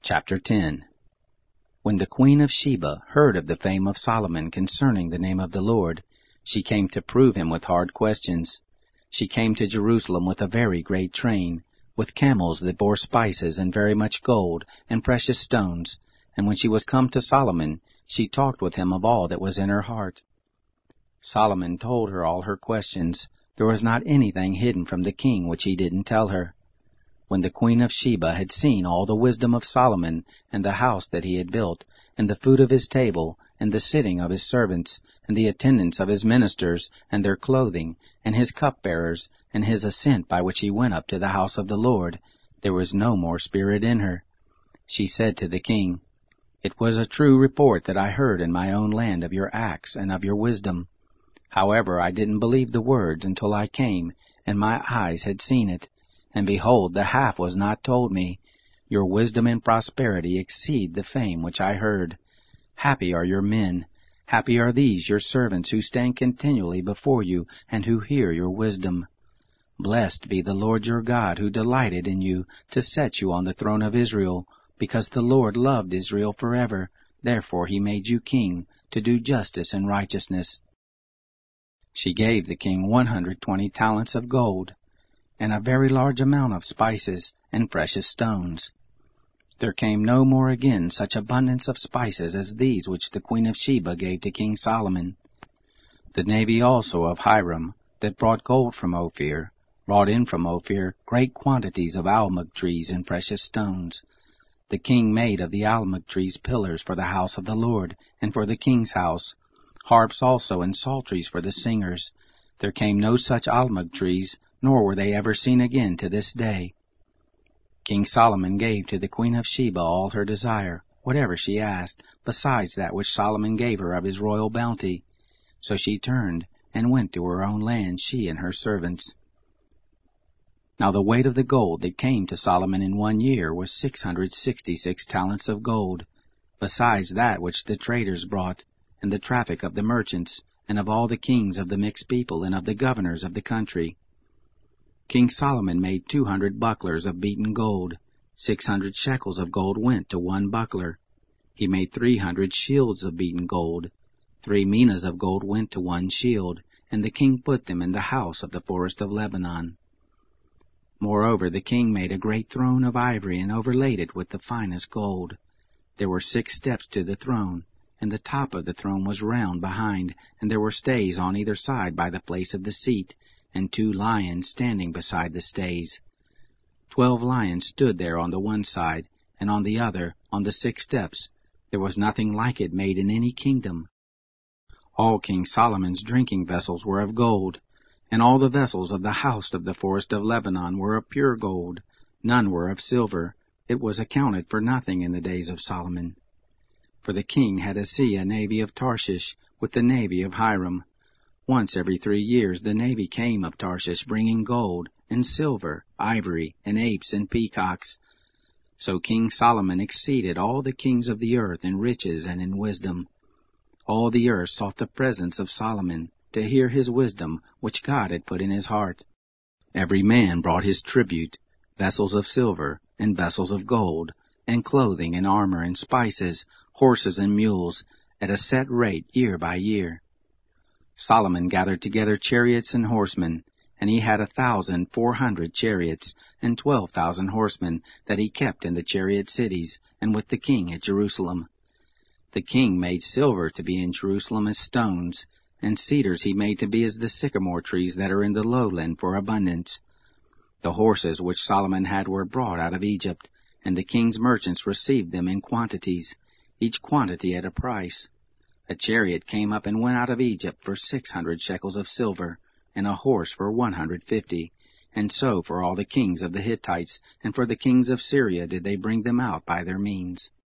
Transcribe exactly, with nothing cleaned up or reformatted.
Chapter ten. When the queen of Sheba heard of the fame of Solomon concerning the name of the Lord, she came to prove him with hard questions. She came to Jerusalem with a very great train, with camels that bore spices and very much gold and precious stones, and when she was come to Solomon, she talked with him of all that was in her heart. Solomon told her all her questions. There was not anything hidden from the king which he didn't tell her. When the queen of Sheba had seen all the wisdom of Solomon, and the house that he had built, and the food of his table, and the sitting of his servants, and the attendance of his ministers, and their clothing, and his cupbearers, and his ascent by which he went up to the house of the Lord, there was no more spirit in her. She said to the king, "It was a true report that I heard in my own land of your acts and of your wisdom. However, I didn't believe the words until I came, and my eyes had seen it. And behold, the half was not told me. Your wisdom and prosperity exceed the fame which I heard. Happy are your men. Happy are these your servants who stand continually before you and who hear your wisdom. Blessed be the Lord your God, who delighted in you to set you on the throne of Israel, because the Lord loved Israel forever. Therefore he made you king, to do justice and righteousness." She gave the king one hundred twenty talents of gold, and a very large amount of spices and precious stones. There came no more again such abundance of spices as these which the queen of Sheba gave to King Solomon. The navy also of Hiram, that brought gold from Ophir, brought in from Ophir great quantities of almug trees and precious stones. The king made of the almug trees pillars for the house of the Lord, and for the king's house, harps also and psalteries for the singers. There came no such almug trees, nor were they ever seen again to this day. King Solomon gave to the queen of Sheba all her desire, whatever she asked, besides that which Solomon gave her of his royal bounty. So she turned and went to her own land, she and her servants. Now the weight of the gold that came to Solomon in one year was six hundred sixty-six talents of gold, besides that which the traders brought, and the traffic of the merchants, and of all the kings of the mixed people, and of the governors of the country. King Solomon made two hundred bucklers of beaten gold. Six hundred shekels of gold went to one buckler. He made three hundred shields of beaten gold. Three minas of gold went to one shield, and the king put them in the house of the forest of Lebanon. Moreover, the king made a great throne of ivory, and overlaid it with the finest gold. There were six steps to the throne, and the top of the throne was round behind, and there were stays on either side by the place of the seat, and two lions standing beside the stays. Twelve lions stood there on the one side, and on the other, on the six steps. There was nothing like it made in any kingdom. All King Solomon's drinking vessels were of gold, and all the vessels of the house of the forest of Lebanon were of pure gold. None were of silver. It was accounted for nothing in the days of Solomon. For the king had a sea, a navy of Tarshish, with the navy of Hiram. Once every three years the navy came of Tarshish, bringing gold, and silver, ivory, and apes, and peacocks. So King Solomon exceeded all the kings of the earth in riches and in wisdom. All the earth sought the presence of Solomon, to hear his wisdom, which God had put in his heart. Every man brought his tribute, vessels of silver, and vessels of gold, and clothing, and armor, and spices, horses and mules, at a set rate year by year. Solomon gathered together chariots and horsemen, and he had a thousand four hundred chariots, and twelve thousand horsemen, that he kept in the chariot cities, and with the king at Jerusalem. The king made silver to be in Jerusalem as stones, and cedars he made to be as the sycamore trees that are in the lowland for abundance. The horses which Solomon had were brought out of Egypt, and the king's merchants received them in quantities, each quantity at a price. A chariot came up and went out of Egypt for six hundred shekels of silver, and a horse for one hundred fifty. And so for all the kings of the Hittites, and for the kings of Syria did they bring them out by their means.